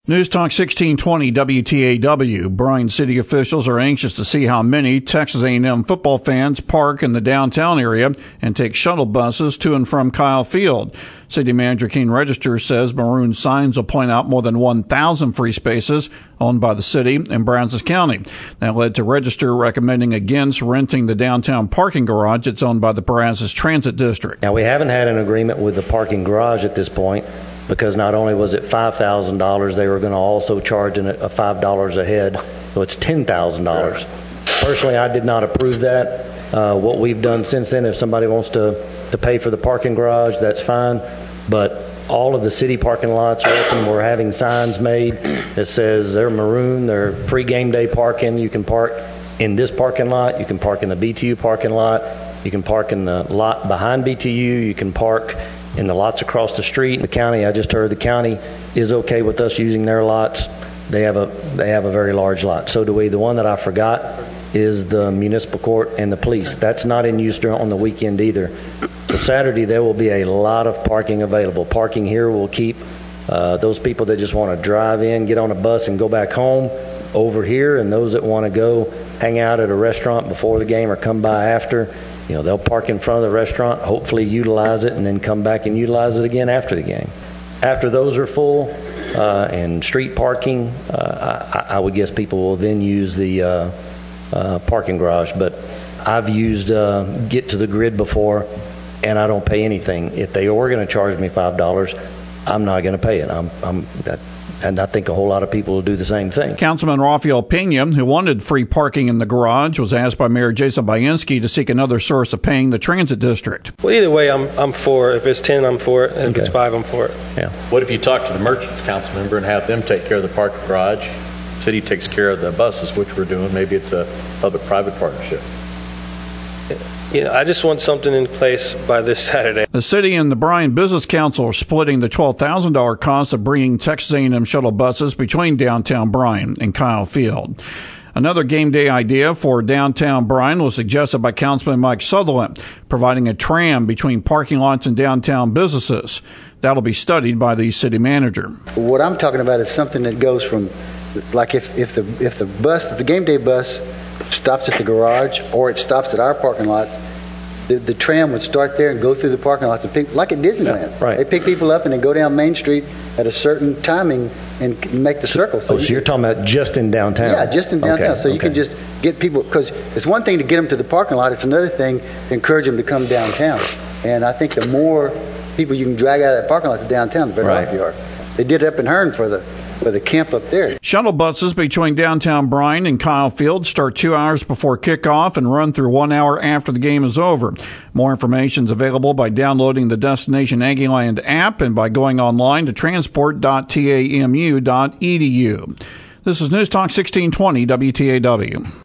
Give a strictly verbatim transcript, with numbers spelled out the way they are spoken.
News Talk sixteen twenty W T A W. Bryan city officials are anxious to see how many Texas A and M football fans park in the downtown area and take shuttle buses to and from Kyle Field. City Manager Keene Register says maroon signs will point out more than one thousand free spaces owned by the city and Brazos County. That led to Register recommending against renting the downtown parking garage that's owned by the Brazos Transit District. Now, we haven't had an agreement with the parking garage at this point, because not only was it five thousand dollars, they were going to also charge a five dollars a head, so it's ten thousand dollars. Personally, I did not approve that. Uh, what we've done since then, if somebody wants to, to pay for the parking garage, that's fine. But all of the city parking lots are open. We're having signs made that says they're maroon, they're free game day parking. You can park in this parking lot. You can park in the B T U parking lot. You can park in the lot behind B T U. You can park in the lots across the street. The county, I just heard the county is okay with us using their lots. They have a they have a very large lot. So do we. The one that I forgot is the municipal court and the police. That's not in use during, on the weekend either. So Saturday there will be a lot of parking available. Parking here will keep uh, those people that just want to drive in, get on a bus and go back home over here, and those that want to go hang out at a restaurant before the game or come by after, you know, they'll park in front of the restaurant, hopefully utilize it, and then come back and utilize it again after the game. After those are full uh, and street parking, uh, I, I would guess people will then use the uh, uh, parking garage. But I've used uh, Get to the Grid before, and I don't pay anything. If they were going to charge me five dollars, I'm not going to pay it. I'm, I'm that. And I think a whole lot of people will do the same thing. Councilman Rafael Pena, who wanted free parking in the garage, was asked by Mayor Jason Bainski to seek another source of paying the transit district. Well, either way, I'm I'm for it. If it's ten, I'm for it. And okay. If it's five, I'm for it. Yeah. What if you talk to the merchants council member and have them take care of the parking garage? The city takes care of the buses, which we're doing. Maybe it's a public-private partnership. Yeah, I just want something in place by this Saturday. The city and the Bryan Business Council are splitting the twelve thousand dollars cost of bringing Texas A and M shuttle buses between downtown Bryan and Kyle Field. Another game day idea for downtown Bryan was suggested by Councilman Mike Sutherland, providing a tram between parking lots and downtown businesses. That'll be studied by the city manager. What I'm talking about is something that goes from, like if, if the if the bus, if the game day bus stops at the garage or it stops at our parking lots, the, the tram would start there and go through the parking lots and pick, like at Disneyland. Yeah, right. They pick people up and then go down Main Street at a certain timing and make the circle. So, oh, so you you're talking about just in downtown? Yeah, just in downtown. Okay, so you okay. can just get people, because it's one thing to get them to the parking lot, it's another thing to encourage them to come downtown. And I think the more people you can drag out of that parking lot to downtown, the better right. off you are. They did it up in Hearn for the for the camp up there. Shuttle buses between downtown Bryan and Kyle Field start two hours before kickoff and run through one hour after the game is over. More information is available by downloading the Destination Aggieland app and by going online to transport dot tamu dot e d u. This is News Talk sixteen twenty W T A W.